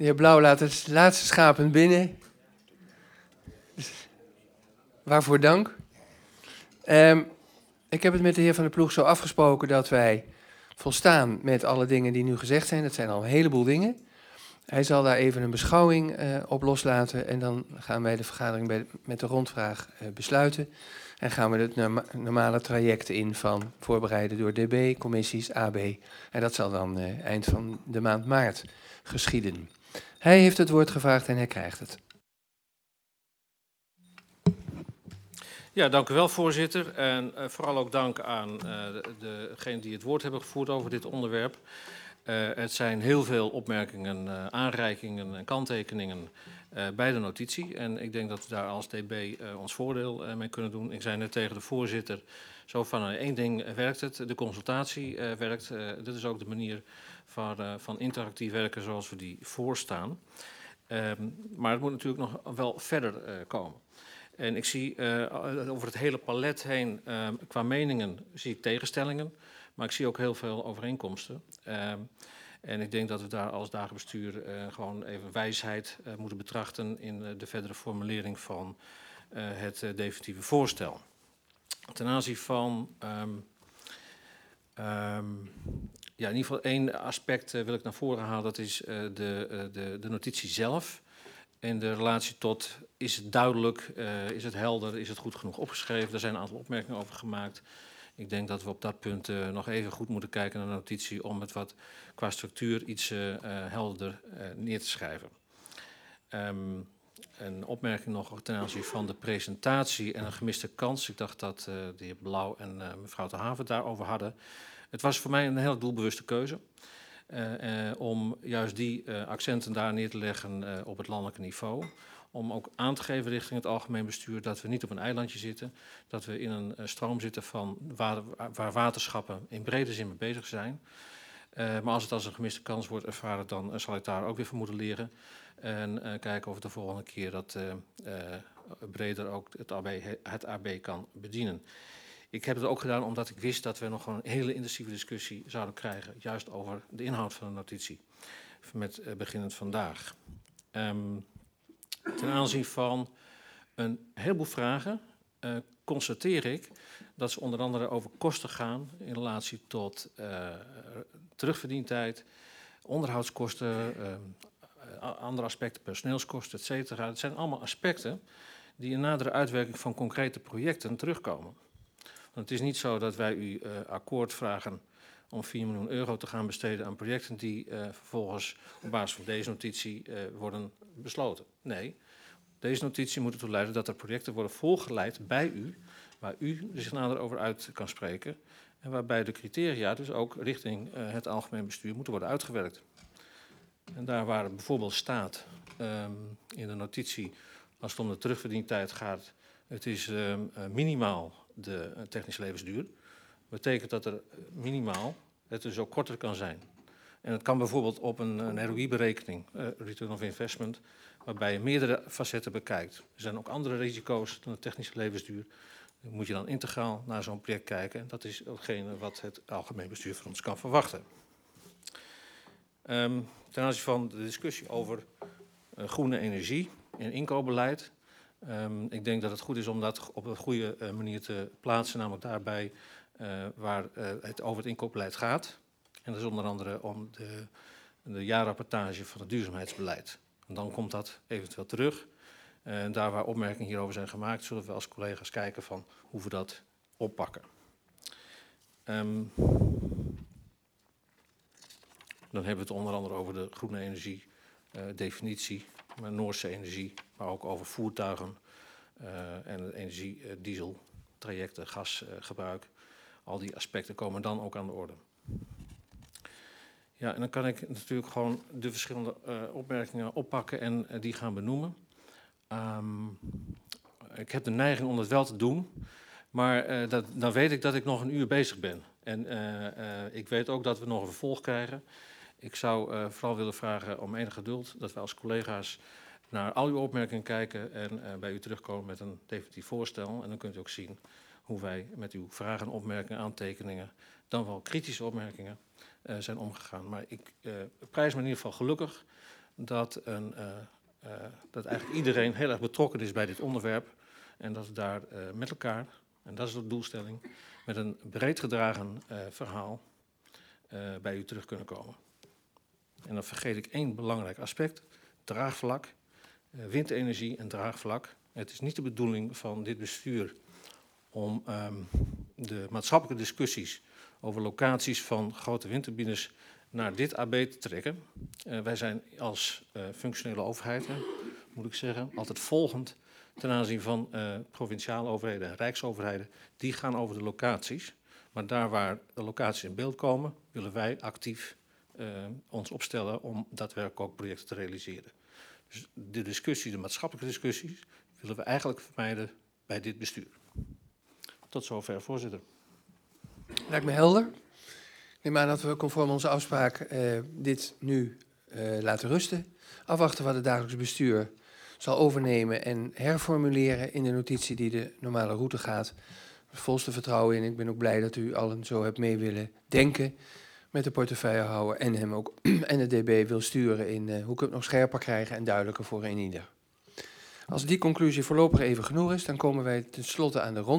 De heer Blauw laat het laatste schapen binnen. Waarvoor dank. Ik heb het met de heer Van der Ploeg zo afgesproken dat wij volstaan met alle dingen die nu gezegd zijn. Dat zijn al een heleboel dingen. Hij zal daar even een beschouwing op loslaten en dan gaan wij de vergadering met de rondvraag besluiten. En gaan we het normale traject in van voorbereiden door DB, commissies, AB. En dat zal dan eind van de maand maart geschieden. Hij heeft het woord gevraagd en hij krijgt het. Ja, dank u wel, voorzitter. En vooral ook dank aan degenen die het woord hebben gevoerd over dit onderwerp. Het zijn heel veel opmerkingen, aanreikingen en kanttekeningen bij de notitie. En ik denk dat we daar als DB ons voordeel mee kunnen doen. Ik zei net tegen de voorzitter, zo van één ding werkt het, de consultatie werkt. Dit is ook de manier van interactief werken zoals we die voorstaan. Maar het moet natuurlijk nog wel verder komen. En ik zie over het hele palet heen, qua meningen, zie ik tegenstellingen. Maar ik zie ook heel veel overeenkomsten. En ik denk dat we daar als dagenbestuur gewoon even wijsheid moeten betrachten in de verdere formulering van het definitieve voorstel. Ten aanzien van, ja, in ieder geval één aspect wil ik naar voren halen, dat is de notitie zelf. En de relatie tot, is het duidelijk, is het helder, is het goed genoeg opgeschreven? Er zijn een aantal opmerkingen over gemaakt. Ik denk dat we op dat punt nog even goed moeten kijken naar de notitie om het wat qua structuur iets helderder neer te schrijven. Een opmerking nog ten aanzien van de presentatie en een gemiste kans. Ik dacht dat de heer Blauw en mevrouw Ter Haven het daarover hadden. Het was voor mij een heel doelbewuste keuze. Om juist die accenten daar neer te leggen op het landelijke niveau. Om ook aan te geven richting het algemeen bestuur dat we niet op een eilandje zitten. Dat we in een stroom zitten van waar waterschappen in brede zin mee bezig zijn. Maar als het als een gemiste kans wordt ervaren, dan zal ik daar ook weer van moeten leren. En kijken of het de volgende keer dat breder ook het AB kan bedienen. Ik heb het ook gedaan omdat ik wist dat we nog een hele intensieve discussie zouden krijgen. Juist over de inhoud van de notitie. Met beginnend vandaag. Ten aanzien van een heleboel vragen constateer ik dat ze onder andere over kosten gaan in relatie tot terugverdientijd, onderhoudskosten, andere aspecten, personeelskosten, et cetera. Het zijn allemaal aspecten die in nadere uitwerking van concrete projecten terugkomen. Want het is niet zo dat wij u akkoord vragen om 4 miljoen euro te gaan besteden aan projecten die vervolgens op basis van deze notitie worden besloten. Nee, deze notitie moet ertoe leiden dat er projecten worden voorgeleid bij u, waar u zich nader over uit kan spreken en waarbij de criteria dus ook richting het algemeen bestuur moeten worden uitgewerkt. En daar waar het bijvoorbeeld staat in de notitie, als het om de terugverdientijd gaat, het is minimaal de technische levensduur. Betekent dat er minimaal het dus ook korter kan zijn. En het kan bijvoorbeeld op een ROI-berekening, Return of Investment, waarbij je meerdere facetten bekijkt. Er zijn ook andere risico's dan de technische levensduur. Dan moet je dan integraal naar zo'n project kijken. En dat is hetgene wat het algemeen bestuur van ons kan verwachten. Ten aanzien van de discussie over groene energie en inkoopbeleid. Ik denk dat het goed is om dat op een goede manier te plaatsen, namelijk daarbij waar het over het inkoopbeleid gaat. En dat is onder andere om de jaarrapportage van het duurzaamheidsbeleid. En dan komt dat eventueel terug. En daar waar opmerkingen hierover zijn gemaakt, zullen we als collega's kijken van hoe we dat oppakken. Dan hebben we het onder andere over de groene energie definitie, maar Noorse energie, maar ook over voertuigen en energie, diesel, trajecten, gasgebruik. Al die aspecten komen dan ook aan de orde. Ja, en dan kan ik natuurlijk gewoon de verschillende opmerkingen oppakken en die gaan benoemen. Ik heb de neiging om dat wel te doen, maar dan weet ik dat ik nog een uur bezig ben. En ik weet ook dat we nog een vervolg krijgen. Ik zou vooral willen vragen om enig geduld, dat we als collega's naar al uw opmerkingen kijken en bij u terugkomen met een definitief voorstel. En dan kunt u ook zien hoe wij met uw vragen, opmerkingen, aantekeningen, dan wel kritische opmerkingen zijn omgegaan. Maar ik prijs me in ieder geval gelukkig dat, dat eigenlijk iedereen heel erg betrokken is bij dit onderwerp. En dat we daar met elkaar, en dat is de doelstelling, met een breed gedragen verhaal bij u terug kunnen komen. En dan vergeet ik één belangrijk aspect, draagvlak, windenergie en draagvlak. Het is niet de bedoeling van dit bestuur om de maatschappelijke discussies over locaties van grote windturbines naar dit AB te trekken. Wij zijn als functionele overheid, moet ik zeggen, altijd volgend ten aanzien van provinciale overheden en rijksoverheden. Die gaan over de locaties. Maar daar waar de locaties in beeld komen, willen wij actief ons opstellen om daadwerkelijk ook projecten te realiseren. Dus de discussie, de maatschappelijke discussies, willen we eigenlijk vermijden bij dit bestuur. Tot zover, voorzitter. Lijkt me helder. Ik neem aan dat we conform onze afspraak dit nu laten rusten. Afwachten wat het dagelijks bestuur zal overnemen en herformuleren in de notitie die de normale route gaat. Volste vertrouwen in. Ik ben ook blij dat u allen zo hebt mee willen denken met de portefeuillehouder en hem ook en de DB wil sturen in hoe ik het nog scherper krijgen en duidelijker voor een ieder. Als die conclusie voorlopig even genoeg is, dan komen wij tenslotte aan de ronde.